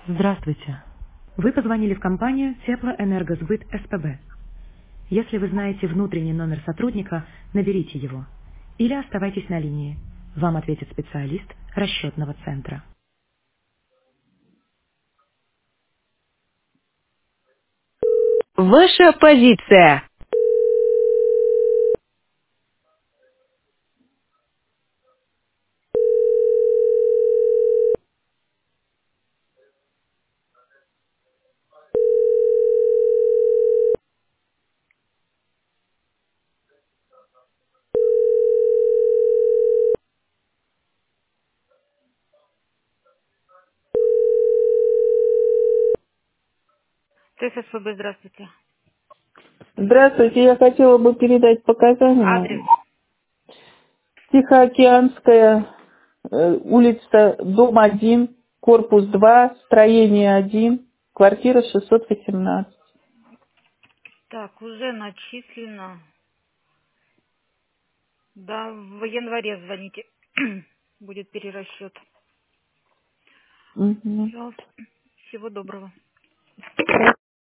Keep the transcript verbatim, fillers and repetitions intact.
Здравствуйте. Вы позвонили в компанию Теплоэнергосбыт СПБ. Если вы знаете внутренний номер сотрудника, наберите его. Или оставайтесь на линии. Вам ответит специалист расчетного центра. Ваша позиция. ТССПБ, здравствуйте. Здравствуйте, я хотела бы передать показания. Адрес. Тихоокеанская, э, улица, дом один, корпус два, строение один, квартира шестьсот восемнадцать. Так, уже начислено. Да, в январе звоните. Будет перерасчет. Мгм. Все, всего доброго.